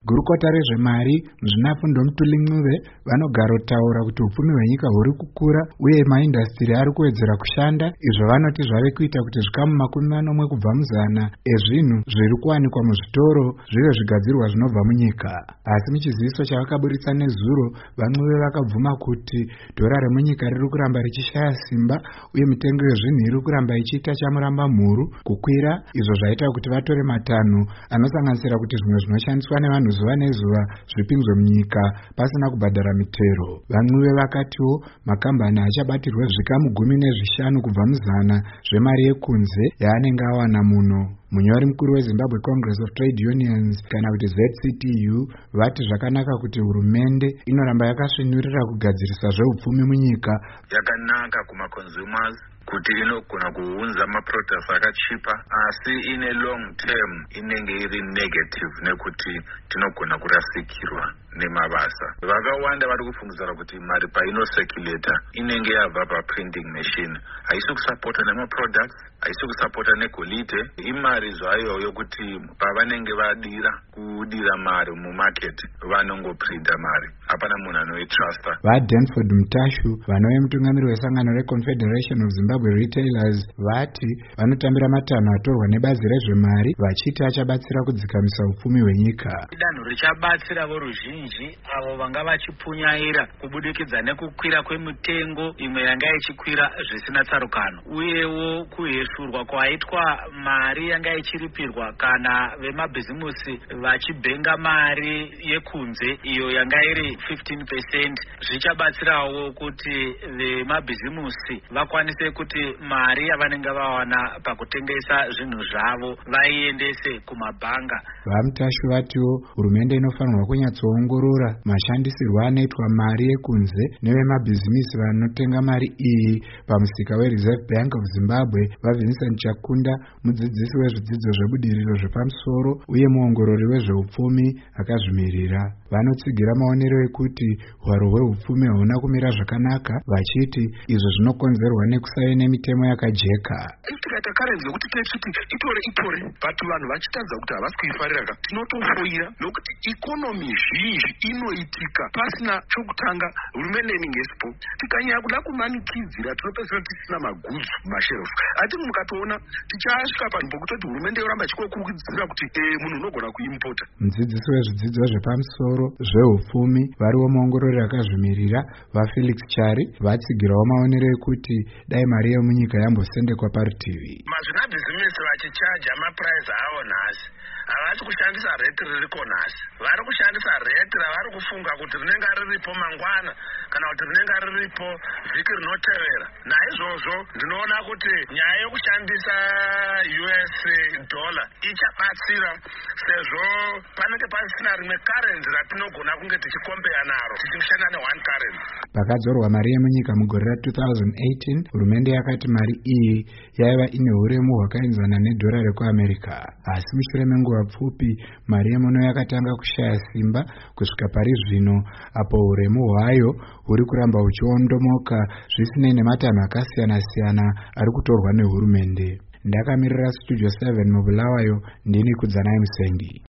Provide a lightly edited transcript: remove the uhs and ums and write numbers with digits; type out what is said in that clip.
Gurukota rezvemari muzvinafundo Mutuli-Ncube vanogara kutaura kuti upfumi hwenyika huri kukura uye maindastiri ari kuwedzera kushanda, izvo vanoti zvave kuita kuti zvikamu 40 kubva muzana ezvinhu zviri kuwanikwa muzvitoro zvive zvigadzirwa zvinobva munyika. Asi muchiziviso chavakaburitsa nezuro, vaNcube vakabvuma kuti dhora remunyika riri kuramba richishaya simba uye mitengo yezvinhu iri kuramba ichiita chamuramba mhuru kukwira, izvo zvaita kuti vatore matanho anosanganisira kuti zvimwe zvinoshandiswa nevanhu zuva nezuva zvipinzwe munyika pasina kubhadhara mitero. VaNcube vakatiwo makambani achabatirwe zvikamu 15 kubva muzana zvemari yekunze yaanenge awana muno. Munyori mukuru weZimbabwe Congress of Trade Unions kana kuti ZCTU vati zvakanaka kuti hurumende inoramba yakasvinurira kugadzirisa zveupfumi munyika. Yakanaka kuma-consumers kuti inogona kuunza maproducts akachipa, asi ine long term inenge iri negative nekuti tinogona kurasikirwa nemabasa. Vakawanda vari kufungidzira kuti mari painoseculata inenge yabva paprinting machine, haisi kusapota nemaproducts, haisi kusapota negolide. Imari zvayo yokuti pavanenge vadira kudira mari mumarket vanongoprinta mari, hapana munhu anoitrusta. VaDanford Mutashu vanove mutungamiri wesangano reConfederation of Zimbabwe Retailers vati vanotambira matanho atorwa nebazi rezvemari vachiti achabatsira kudzikamisa upfumi hwenyika. Danho richabatsira voruzhinji avo vanga vachipunyaira kubudikidza nekukwira kwemitengo imwe yanga ichikwira zvisina tsarukano, uyewo kuhesurwa kwaitwa mari yanga ichiripirwa kana vemabhizimusi vachibhenga mari yekunze iyo yanga iri 15%. Zvichabatsirawo kuti vemabhizimusi vakwanise kuti mari yavanenge vawana pakutengesa zvinhu zvavo vaiendese kumabhanga. VaMutashu vatiwo hurumende inofanirwa kunyatsoongorora mashandisirwo anoitwa mari yekunze nevemabhizimisi vanotenga mari iyi pamusika weReserve Bank of Zimbabwe. VaVincent Chakunda, mudzidzisi wezvidzidzo zvebudiriro zvepamusoro uye muongorori wezveupfumi akazvimirira, vanotsigira maonero ekuti hwaro hweupfumi hauna kumira zvakanaka, vachiti izvo zvinokonzerwa nekusave nemitemo yakajeka. Tikata karenzi yokuti techiti itore but vanhu vachitadza kuti havasi kuifarira, tinotofoira nokuti ikonomi zhinji inoitika pasina chokutanga hurumende inenge isipo. Tikanyanya kuda kumanikidzira tinopedzisira tisina magudzu mumasherufu. Ati mukatoona tichasvika panhu pokutoti hurumende yoramba ichikokurudzira kuti munhu unogona kuimpota. Mudzidzisi wezvidzidzo zvepamusoro zveupfumi variwo muongorori akazvimirira vaFelix Chari vatsigirawo maonero ekuti dai mari yemunyika yambosendekwa parutivi. Mazvinabhizimisi vachichaja mapuraizi avo nhasi havasi kushandisa reti ririko nhasi, vari kushandisa reti ravari kufunga kuti rinenge riripo mangwana kana kuti rinenge riripo vhiki rinotevera. Naizvozvo ndinoona kuti nyaya yokushandisa US dollar ichabatsira, sezvo panenge pasina rimwe karenzi ratinogona kunge tichikombeya naro tichikushanda ne1 karenzi. Pakadzorwa mari yemunyika mugore ra2018, hurumende yakati mari iyi yaiva ine huremu hwakaenzana nedhora rekuAmerica, asi mushure menguva pfupi mari yemuno yakatanga kushaya simba kusvika pari zvino, apo huremu hwayo huri kuramba huchiondomoka zvisinei nematanho akasiyana-siyana ari kutorwa nehurumende. Ndakamirira Studio 7 muBulawayo, ndini Kudzanai Musendi.